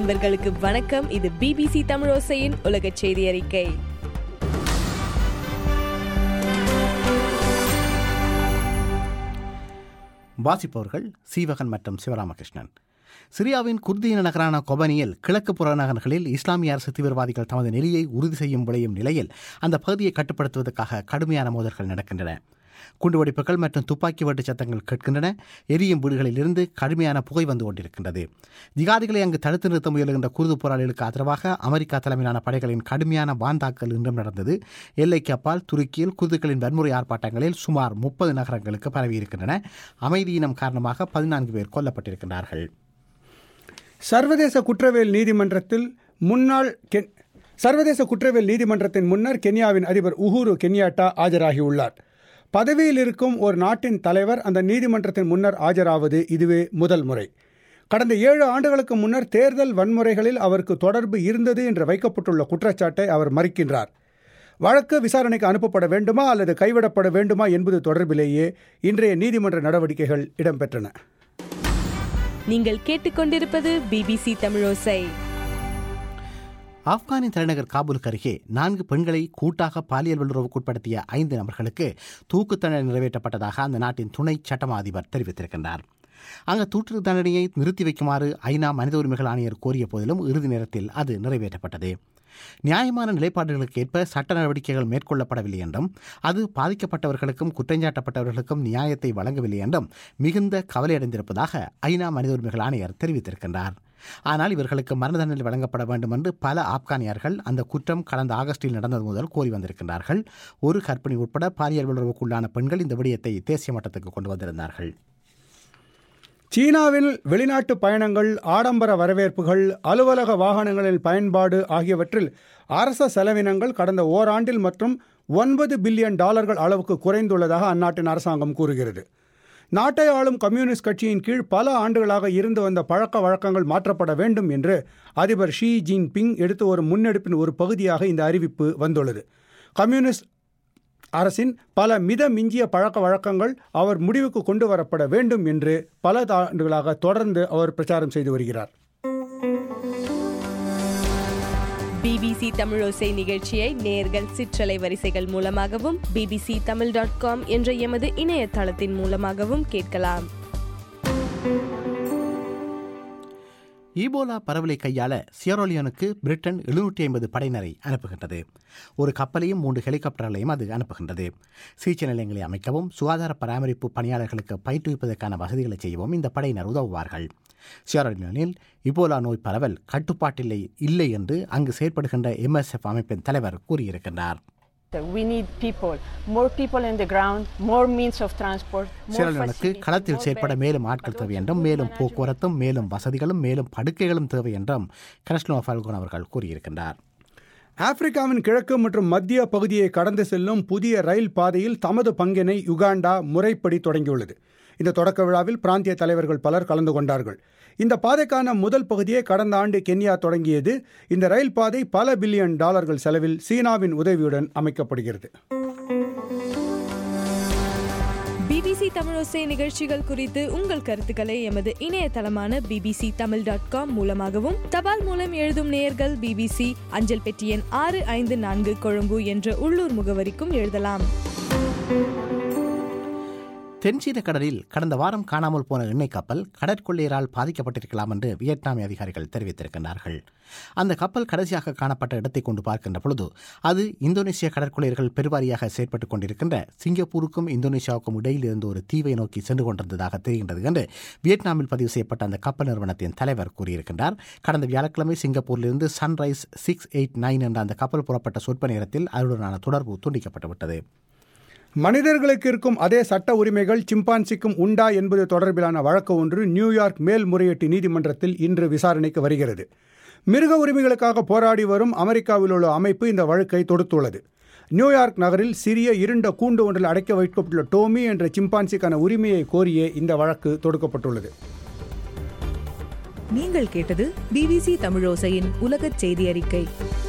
நண்பர்களுக்கு வணக்கம். இது BBC தமிழோசையின் உலக செய்தி அறிக்கை. வாசிப்பவர்கள் சீவகன் மற்றும் சிவராமகிருஷ்ணன். சிரியாவின் குர்திய நகரான கொபனியில் கிழக்கு புறநகர்களில் இஸ்லாமிய அரசு தீவிரவாதிகள் தமது நிலையை உறுதி செய்யும் விளையும் நிலையில் அந்த பகுதியை கட்டுப்படுத்துவதற்காக கடுமையான மோதல்கள் நடக்கின்றன. குண்டுவெடிப்புகள் மற்றும் துப்பாக்கி வெட்டு சத்தங்கள் கேட்கின்றன. எரியும் வீடுகளில் இருந்து கடுமையான புகை வந்து கொண்டிருக்கின்றது. ஜிகாதிகளை அங்கு தடுத்து நிறுத்த முயலுகின்ற குர்து போராளிகளுக்கு ஆதரவாக அமெரிக்கா தலைமையிலான படைகளின் கடுமையான வான்தாக்கல் இன்றும் நடந்தது. எல்லைக்கு அப்பால் துருக்கியில் குர்துகளின் வன்முறை ஆர்ப்பாட்டங்களில் சுமார் 30 நகரங்களுக்கு பரவியிருக்கின்றன. அமைதியினம் காரணமாக 14 பேர் கொல்லப்பட்டிருக்கிறார்கள். சர்வதேச குற்றவியல் நீதிமன்றத்தின் முன்னர் கென்யாவின் அதிபர் உஹுரு கென்யாட்டா ஆஜராகியுள்ளார். பதவியில் இருக்கும் ஒரு நாட்டின் தலைவர் அந்த நீதிமன்றத்தின் முன்னர் ஆஜராவது இதுவே முதல் முறை. கடந்த 7 ஆண்டுகளுக்கு முன்னர் தேர்தல் வன்முறைகளில் அவருக்கு தொடர்பு இருந்தது என்று வைக்கப்பட்டுள்ள குற்றச்சாட்டை அவர் மறுக்கின்றார். வழக்கு விசாரணைக்கு அனுப்பப்பட வேண்டுமா அல்லது கைவிடப்பட வேண்டுமா என்பது தொடர்பிலேயே இன்றைய நீதிமன்ற நடவடிக்கைகள் இடம்பெற்றன. நீங்கள் கேட்டுக்கொண்டிருப்பது BBC தமிழோசை. ஆப்கானின் தலைநகர் காபூலுக்கு அருகே 4 பெண்களை கூட்டாக பாலியல் வல்லுறவுக்குட்படுத்திய 5 நபர்களுக்கு தூக்கு தண்டனை நிறைவேற்றப்பட்டதாக அந்த நாட்டின் துணை சட்டமா அதிபர் தெரிவித்திருக்கின்றார். அங்கு தூக்கு தண்டனையை நிறுத்தி வைக்குமாறு ஐநா மனித உரிமைகள் ஆணையர் கோரிய போதிலும் இறுதி நேரத்தில் அது நிறைவேற்றப்பட்டது. நியாயமான நிலைப்பாடுகளுக்கு ஏற்ப சட்ட நடவடிக்கைகள் மேற்கொள்ளப்படவில்லை என்றும் அது பாதிக்கப்பட்டவர்களுக்கும் குற்றஞ்சாட்டப்பட்டவர்களுக்கும் நியாயத்தை வழங்கவில்லை என்றும் மிகுந்த கவலையடைந்திருப்பதாக ஐநா மனித உரிமைகள் ஆணையர் தெரிவித்திருக்கின்றார். ஆனால் இவர்களுக்கு மரண தண்டனை வழங்கப்பட வேண்டும் என்று பல ஆப்கானியர்கள் அந்த குற்றம் கடந்த ஆகஸ்டில் நடந்தது முதல் கோரி வந்திருக்கின்றார்கள். ஒரு கர்ப்பிணி உட்பட பாலியல் வல்லுறவுக்குள்ளான பெண்கள் இந்த விடயத்தை தேசிய மட்டத்துக்கு கொண்டு வந்திருந்தார்கள். சீனாவில் வெளிநாட்டு பயணங்கள், ஆடம்பர வரவேற்புகள், அலுவலக வாகனங்களின் பயன்பாடு ஆகியவற்றில் அரச செலவினங்கள் கடந்த ஓராண்டில் மற்றும் $9 பில்லியன் அளவுக்கு குறைந்துள்ளதாக அந்நாட்டின் அரசாங்கம் கூறுகிறது. நாட்டை ஆளும் கம்யூனிஸ்ட் கட்சியின் கீழ் பல ஆண்டுகளாக இருந்து வந்த பழக்க வழக்கங்கள் மாற்றப்பட வேண்டும் என்று அதிபர் ஷி ஜின்பிங் எடுத்த ஒரு முன்னெடுப்பின் ஒரு பகுதியாக இந்த அறிவிப்பு வந்துள்ளது. கம்யூனிஸ்ட் அரசின் பல மிஞ்சிய பழக்க வழக்கங்கள் அவர் முடிவுக்கு கொண்டு வரப்பட வேண்டும் என்று பல ஆண்டுகளாக தொடர்ந்து அவர் பிரச்சாரம் செய்து வருகிறார். BBC தமிழோசை நிகழ்ச்சியை நேயர்கள் சிற்றலை வரிசைகள் மூலமாகவும் bbctamil.com என்ற எமது இணையதளத்தின் மூலமாகவும் கேட்கலாம். ஈபோலா பரவலை கையாள சியரோலியோனுக்கு பிரிட்டன் 750 படையினரை அனுப்புகின்றது. ஒரு கப்பலையும் 3 ஹெலிகாப்டர்களையும் அது அனுப்புகின்றது. சிகிச்சை நிலையங்களை அமைக்கவும் சுகாதார பராமரிப்பு பணியாளர்களுக்கு பயிற்றுவிப்பதற்கான வசதிகளை செய்யவும் இந்த படையினர் உதவுவார்கள். சியரோலியோனில் இபோலா நோய் பரவல் கட்டுப்பாட்டில் இல்லை என்று அங்கு செயற்படுகின்ற MSF அமைப்பின் தலைவர் கூறியிருக்கின்றார். We need people, more people on the ground, more means of transport. சியரோலியோனுக்கு களத்தில் செயற்பட மேலும் ஆட்கள் தேவை என்றும் மேலும் போக்குவரத்தும் மேலும் வசதிகளும் மேலும் படுக்கைகளும் தேவை என்றும் கிறிஸ்டோபர் ஃபல்கோன் அவர்கள் கூறியிருக்கின்றார். ஆப்பிரிக்காவின் கிழக்கு மற்றும் மத்திய பகுதியை கடந்து செல்லும் புதிய ரயில் பாதையில் தமது பங்கினை யுகாண்டா முறைப்படி தொடங்கியுள்ளது. இந்த தொடக்க விழாவில் பிராந்திய தலைவர்கள் பலர் கலந்து கொண்டார்கள். இந்த பாதைக்கான முதல் பகுதியை கடந்த ஆண்டு கென்யா தொடங்கியது. இந்த ரயில் பாதை பல $பில்லியன் செலவில் சீனாவின் உதவியுடன் அமைக்கப்படுகிறது. BBC தமிழோசை நிகழ்ச்சிகள் குறித்து உங்கள் கருத்துக்களை எமது இணையதளமான bbctamil.com மூலமாகவும் தபால் மூலம் எழுதும் நேயர்கள் BBC அஞ்சல் பெட்டி எண் 654 கொழும்பு என்ற உள்ளூர் முகவரிக்கும் எழுதலாம். தென்சீன கடலில் கடந்த வாரம் காணாமல் போன எண்ணெய் கப்பல் கடற்கொள்ளையரால் பாதிக்கப்பட்டிருக்கலாம் என்று வியட்நாமிய அதிகாரிகள் தெரிவித்திருக்கிறார்கள். அந்த கப்பல் கடைசியாக காணப்பட்ட இடத்தை கொண்டு பார்க்கின்ற பொழுது அது இந்தோனேசிய கடற்கொள்ளையர்கள் பெருவாரியாக செயற்பட்டுக் கொண்டிருக்கின்ற சிங்கப்பூருக்கும் இந்தோனேசியாவுக்கும் இடையில் இருந்து ஒரு தீவை நோக்கி சென்று கொண்டிருந்ததாக தெரிகின்றது என்று வியட்நாமில் பதிவு செய்யப்பட்ட அந்த கப்பல் நிறுவனத்தின் தலைவர் கூறியிருக்கின்றார். கடந்த வியாழக்கிழமை சிங்கப்பூரிலிருந்து சன்ரைஸ் 689 என்ற அந்த கப்பல் புறப்பட்ட சொற்ப நேரத்தில் அதனுடனான தொடர்பு துண்டிக்கப்பட்டுவிட்டது. மனிதர்களுக்கு இருக்கும் அதே சட்ட உரிமைகள் சிம்பான்சிக்கும் உண்டா என்பது தொடர்பிலான வழக்கு ஒன்று நியூயார்க் மேல்முறையீட்டு நீதிமன்றத்தில் இன்று விசாரணைக்கு வருகிறது. மிருக உரிமைகளுக்காக போராடி வரும் அமெரிக்காவில் உள்ள அமைப்பு இந்த வழக்கை தொடுத்துள்ளது. நியூயார்க் நகரில் சிறிய இருண்ட கூண்டு ஒன்றில் அடைக்க வைக்கப்பட்டுள்ள டோமி என்ற சிம்பான்சிக்கான உரிமையை கோரியே இந்த வழக்கு தொடுக்கப்பட்டுள்ளது. நீங்கள் கேட்டது BBC தமிழோசையின் உலகச் செய்தி அறிக்கை.